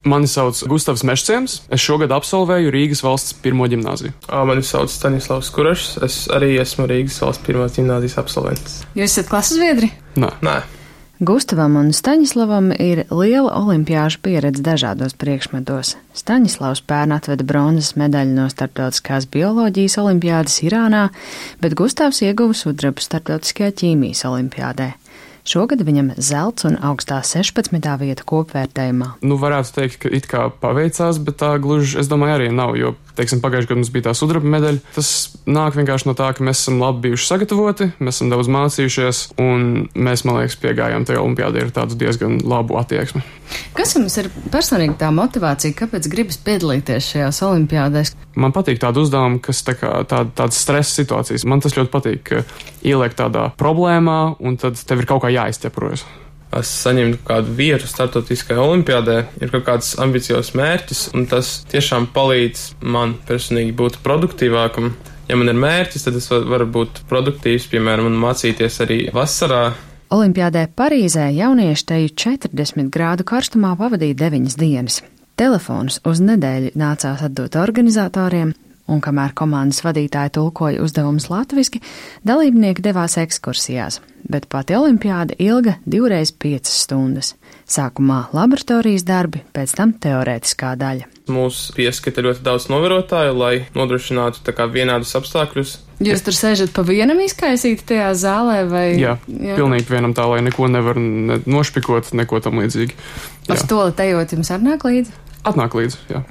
Mani sauc Gustavs Mežciems. Es šogad absolvēju Rīgas valsts pirmo ģimnāziju. Mani sauc Staņislavs Kurašs. Es arī esmu Rīgas valsts pirmās ģimnāzijas absolvents. Jūs esat klases biedri? Nē. Gustavam un Staņislavam ir liela olimpiāžu pieredze dažādos priekšmetos. Staņislavs pērn atveda bronzas medaļu no starptautiskās bioloģijas olimpiādas Irānā, bet Gustavs ieguva sudrabu starptautiskajā ķīmijas olimpiādē. Šogad viņam zelts un augstā 16. vieta kopvērtējumā. Varētu teikt, ka it kā paveicās, bet tā gluži, es domāju, arī nav, jo, pagājušajā gadā mums bija tā sudraba medaļa. Tas nāk vienkārši no tā, ka mēs esam labi bijuši sagatavoti, mēs esam daudz mācījušies, un mēs, man liekas, piegājām tajā olimpiādē ar tādu diezgan labu attieksmi. Kas jums ir personīgi tā motivācija, kāpēc gribas piedalīties šajās olimpiādēs? Man patīk tādu uzdevumu, kas tādas stresa situācijas. Man tas ļoti patīk, ka ieliek tādā problēmā, un tad tev ir kaut kā jāizķeprojas. Es saņemtu kādu vietu starptautiskajā olimpiādē, ir kaut kāds ambiciozs mērķis, un tas tiešām palīdz man personīgi būt produktīvākam. Ja man ir mērķis, tad es varu būt produktīvs, piemēram, un mācīties arī vasarā. Olimpiādē Parīzē jaunieši teju 40 grādu karstumā pavadīja 9 dienas. Telefonus uz nedēļu nācās atdot organizatoriem, un kamēr komandas vadītāji tulkoja uzdevumus latviski, dalībnieki devās ekskursijās, bet pati olimpiāda ilga 2x5 stundas. Sākumā laboratorijas darbi, pēc tam teorētiskā daļa. Mūs pieskata ļoti daudz novērotāju, lai nodrošinātu vienādus apstākļus. Jūs tur sēžat pa vienam izkaisīt tajā zālē, vai? Jā, pilnīgi vienam tā, lai neko nevar nošpikot, neko tam līdzīgi. Uz toli tejot jums atnāk līdzi? Atnāk līdzi, jā.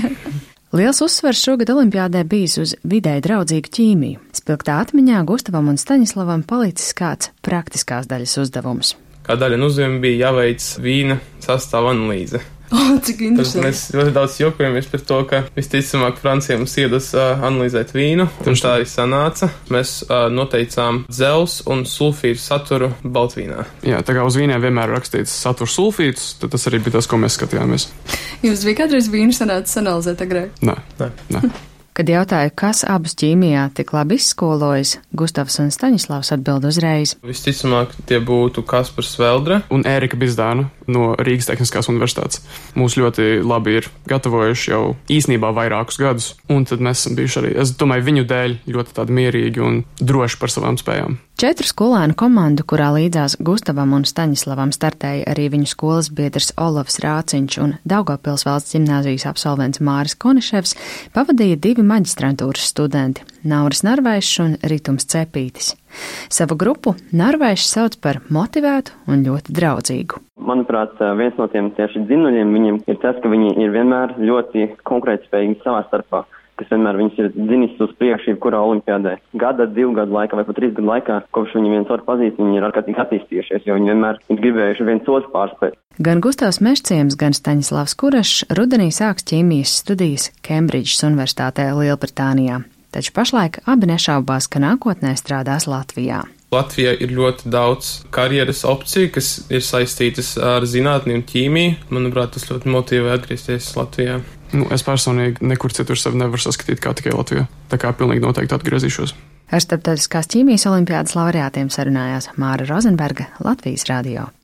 Liels uzsvers šogad olimpiādē bijis uz videi draudzīgu ķīmiju. Spilgtā atmiņā Gustavam un Staņislavam palicis kāds praktiskās daļas uzdevums. Kā daļa no uzdevuma bija jāveic vīna sastāva analīze. Cik interesanti. Mēs ļoti daudz jokojamies par to, ka visticamāk Francija mums iedos analīzēt vīnu, un tā arī sanāca. Mēs noteicām dzels un sulfītu saturu baltvīnā. Jā, tā kā uz vīniem vienmēr rakstīts satur sulfītus, tad tas arī bija tas, ko mēs skatījāmies. Jums bija kādreiz vīnu sanācis analizēt agrāk? Nē. Kad jautāju, kas abus ķīmijā tik labi izskolojas, Gustavs un Staņislavs atbild uzreiz. Visticamāk, tie būtu Kaspars Veldre un Ērika Bizdāna no Rīgas Tehniskās universitātes. Mūs ļoti labi ir gatavojuši jau īsnībā vairākus gadus, un tad mēs esam bijuši arī, es domāju, viņu dēļ ļoti tādi mierīgi un droši par savām spējām. 4 skolēnu komandu, kurā līdzās Gustavam un Staņislavam startēja arī viņu skolas biedrs Olavs Rāciņš un Daugavpils valsts ģimnāzijas absolvents Māris Koniševs, pavadīja 2 maģistrantūras studenti – Nauris Narvaišs un Ritums Cepītis. Savu grupu Narvaišs sauc par motivētu un ļoti draudzīgu. Manuprāt, viens no tiem tieši dzinuļiem viņiem ir tas, ka viņi ir vienmēr ļoti konkurētspējīgi savā starpā, kas vienmēr viņus ir dzinis uz priekšu jebkurā olimpiādē. Gada, 2 gadu laikā vai pat 3 gadu laikā, kopš viņi viens otru pazīst, viņi ir ārkārtīgi attīstījušies, jo viņi vienmēr ir gribējuši viens otru pārspēt. Gan Gustavs Mežciems, gan Staņislavs Kurašs rudenī sāks ķīmijas studijas Kembridžas Universitātē Lielbritānijā, taču pašlaik abi nešaubās, ka nākotnē strādās Latvijā. Latvijā ir ļoti daudz karjeras opciju, kas ir saistītas ar zinātni un ķīmiju. Manuprāt, tas ļoti motivē atgriezties Latvijā. Es personīgi nekur citur sevi nevaru saskatīt kā tikai Latvijā. Tā kā pilnīgi noteikti atgriezīšos. Ar starptautiskās ķīmijas olimpiādas laureātiem sarunājās Māra Rozenberga, Latvijas radio.